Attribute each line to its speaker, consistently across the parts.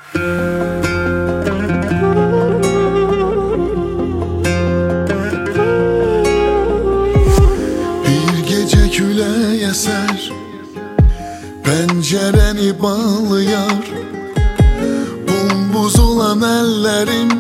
Speaker 1: Bir gece küle eser, pencereni bağlayar. Bumbuz olan ellerim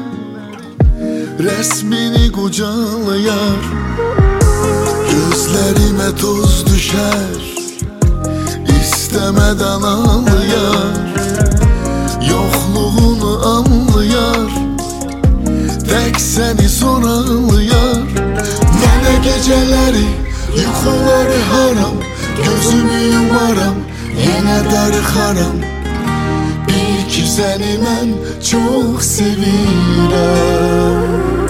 Speaker 1: resmini kucaklayar. Gözlerime toz düşer, istemeden ağlayar. Yokluğunu anlayar, tek seni son ağlayar. Mənə geceleri, yuxuları haram. Gözümü yumaram, yenə darıxaram. Bil ki səni mən çox sevirəm.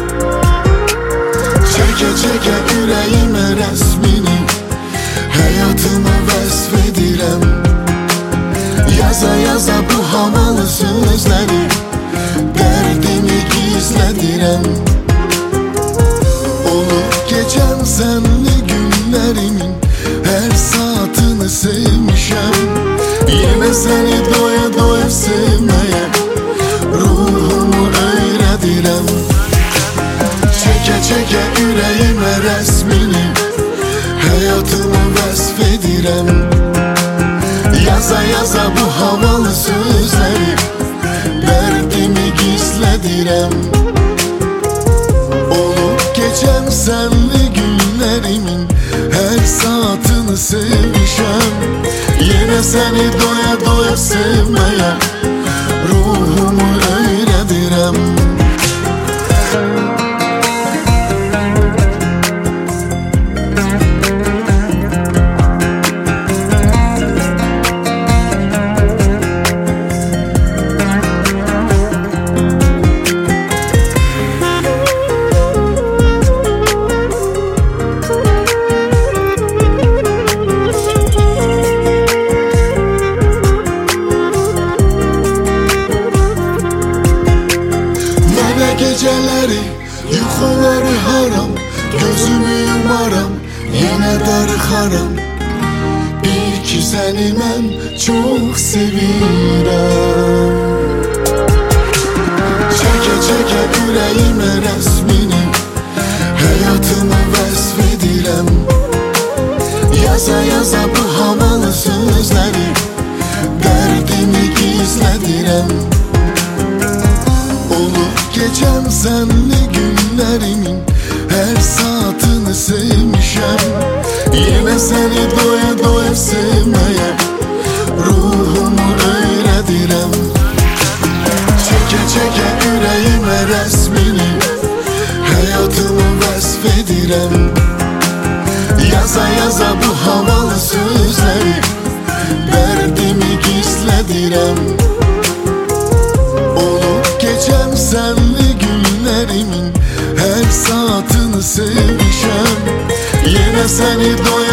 Speaker 1: Çəkə çəkə ürəyimə rəsmini, həyatımı vəsf edirəm. Yaza yaza bu havalı sözləri, dərdimi gizlədirəm. Olub geçən sənli günlərimin hər saatını sevmişəm. Yenə səni doya doya sevməyə ruhumu öyrədirəm. Çəkə çəkə ürəyimə rəsmini, həyatımı vəsf edirəm. Yaza yaza bu havalı sözləri, dərdimi gizlədirəm. Olub geçən sənli günlərimin hər saatını sevmişəm. Yenə səni doya doya sevməyə ruhumu öyrədirəm. Geceleri, yuxuları haram. Gözümü yumaram, yenə darıxaram. Bil ki səni mən çox sevirəm. Çəkə çəkə ürəyimə rəsmini, həyatımı vəsf edirəm. Yaza yaza bu havalı sözləri, dərdimi gizlədirəm. Olub geçən sənli günlərimin hər saatını sevmişəm. Yenə səni doya doya sevməyə ruhumu öyrədirəm. Çəkə çəkə ürəyimə rəsmini, həyatımı vəsf edirəm. Yaza yaza bu havalı sözləri, dərdimi gizlədirəm. Geçen senli günlerimin her saatini sevmişəm. Yenə səni doya